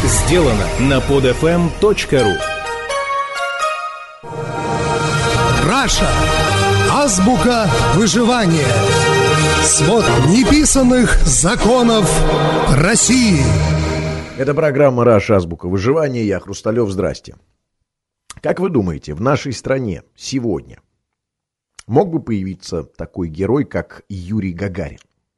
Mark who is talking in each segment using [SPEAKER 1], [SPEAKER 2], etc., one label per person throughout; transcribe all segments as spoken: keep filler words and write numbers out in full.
[SPEAKER 1] Сделано на подфм точка ру.
[SPEAKER 2] Раша. Азбука выживания. Свод неписанных законов России.
[SPEAKER 3] Это программа «Раша. Азбука выживания». Я Хрусталев. Здрасте. Как вы думаете, в нашей стране сегодня мог бы появиться такой герой, как Юрий Гагарин?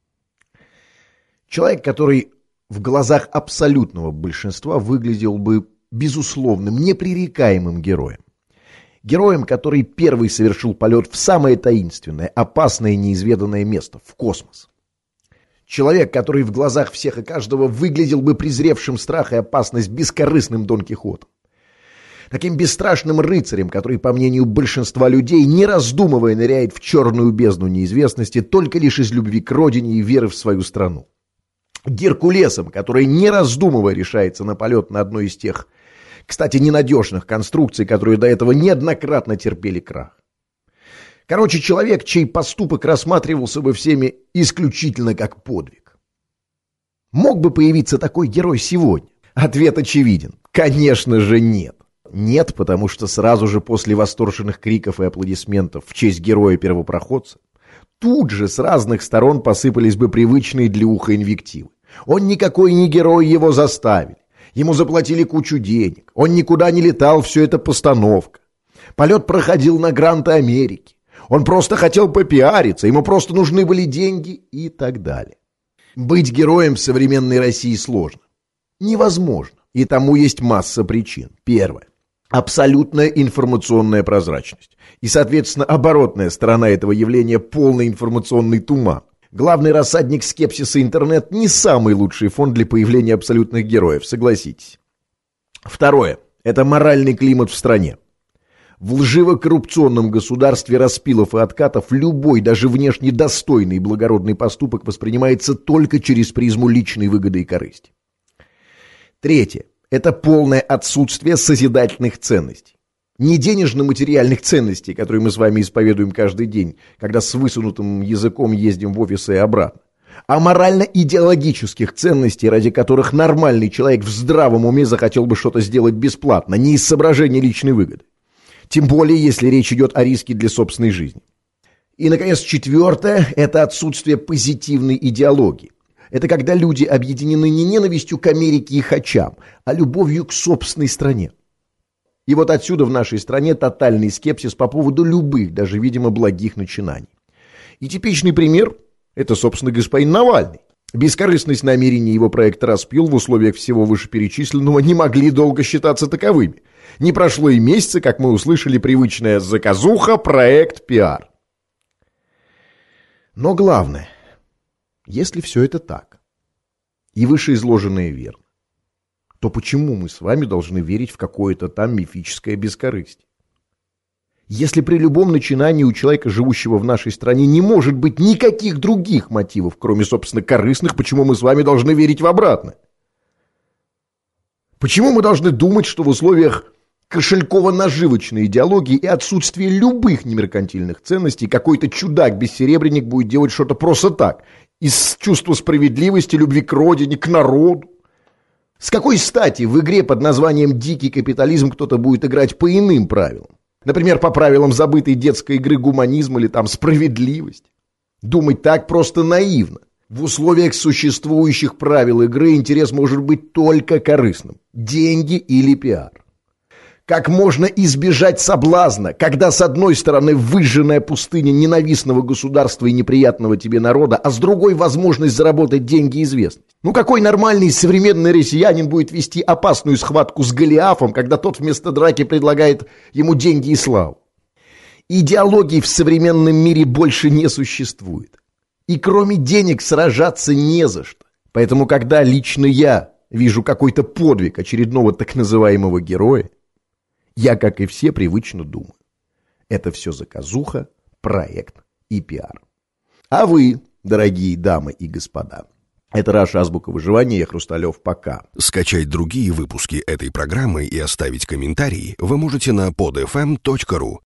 [SPEAKER 3] Человек, который в глазах абсолютного большинства выглядел бы безусловным, непререкаемым героем. Героем, который первый совершил полет в самое таинственное, опасное и неизведанное место – в космос. Человек, который в глазах всех и каждого выглядел бы презревшим страх и опасность бескорыстным Дон Кихотом. Таким бесстрашным рыцарем, который, по мнению большинства людей, не раздумывая, ныряет в черную бездну неизвестности только лишь из любви к родине и веры в свою страну. Геркулесом, который, не раздумывая, решается на полет на одной из тех, кстати, ненадежных конструкций, которые до этого неоднократно терпели крах. Короче, человек, чей поступок рассматривался бы всеми исключительно как подвиг. Мог бы появиться такой герой сегодня? Ответ очевиден. Конечно же нет. Нет, потому что сразу же после восторженных криков и аплодисментов в честь героя-первопроходца тут же с разных сторон посыпались бы привычные для уха инвективы. Он никакой не герой, его заставили. Ему заплатили кучу денег. Он никуда не летал, все это постановка. Полет проходил на гранты Америки. Он просто хотел попиариться, ему просто нужны были деньги и так далее. Быть героем в современной России сложно. Невозможно. И тому есть масса причин. Первое. Абсолютная информационная прозрачность. И, соответственно, оборотная сторона этого явления – полный информационный туман. Главный рассадник скепсиса интернет не самый лучший фон для появления абсолютных героев, согласитесь. Второе. Это моральный климат в стране. В лживо-коррупционном государстве распилов и откатов любой, даже внешне достойный и благородный поступок воспринимается только через призму личной выгоды и корысти. Третье. Это полное отсутствие созидательных ценностей. Не денежно-материальных ценностей, которые мы с вами исповедуем каждый день, когда с высунутым языком ездим в офисы и обратно, а морально-идеологических ценностей, ради которых нормальный человек в здравом уме захотел бы что-то сделать бесплатно, не из соображений личной выгоды. Тем более, если речь идет о риске для собственной жизни. И, наконец, четвертое – это отсутствие позитивной идеологии. Это когда люди объединены не ненавистью к Америке и хачам, а любовью к собственной стране. И вот отсюда в нашей стране тотальный скепсис по поводу любых, даже, видимо, благих начинаний. И типичный пример – это, собственно, господин Навальный. Бескорыстность намерений его проекта «Распил» в условиях всего вышеперечисленного не могли долго считаться таковыми. Не прошло и месяца, как мы услышали привычная заказуха, проект, пиар. Но главное, если все это так, и вышеизложенное верно, то почему мы с вами должны верить в какое-то там мифическое бескорыстие? Если при любом начинании у человека, живущего в нашей стране, не может быть никаких других мотивов, кроме, собственно, корыстных, почему мы с вами должны верить в обратное? Почему мы должны думать, что в условиях кошельково-наживочной идеологии и отсутствия любых немеркантильных ценностей какой-то чудак-бессеребренник будет делать что-то просто так, из чувства справедливости, любви к родине, к народу? С какой стати в игре под названием «Дикий капитализм» кто-то будет играть по иным правилам? Например, по правилам забытой детской игры гуманизм или там справедливость? Думать так просто наивно. В условиях существующих правил игры интерес может быть только корыстным. Деньги или пиар. Как можно избежать соблазна, когда с одной стороны выжженная пустыня ненавистного государства и неприятного тебе народа, а с другой возможность заработать деньги и известность? Ну какой нормальный современный россиянин будет вести опасную схватку с Голиафом, когда тот вместо драки предлагает ему деньги и славу? Идеологий в современном мире больше не существует. И кроме денег сражаться не за что. Поэтому когда лично я вижу какой-то подвиг очередного так называемого героя, я, как и все, привычно думаю. Это все заказуха, проект и пиар. А вы, дорогие дамы и господа, это Раша. Азбука выживания. Я Хрусталев. Пока.
[SPEAKER 4] Скачать другие выпуски этой программы и оставить комментарии вы можете на подфм точка ру.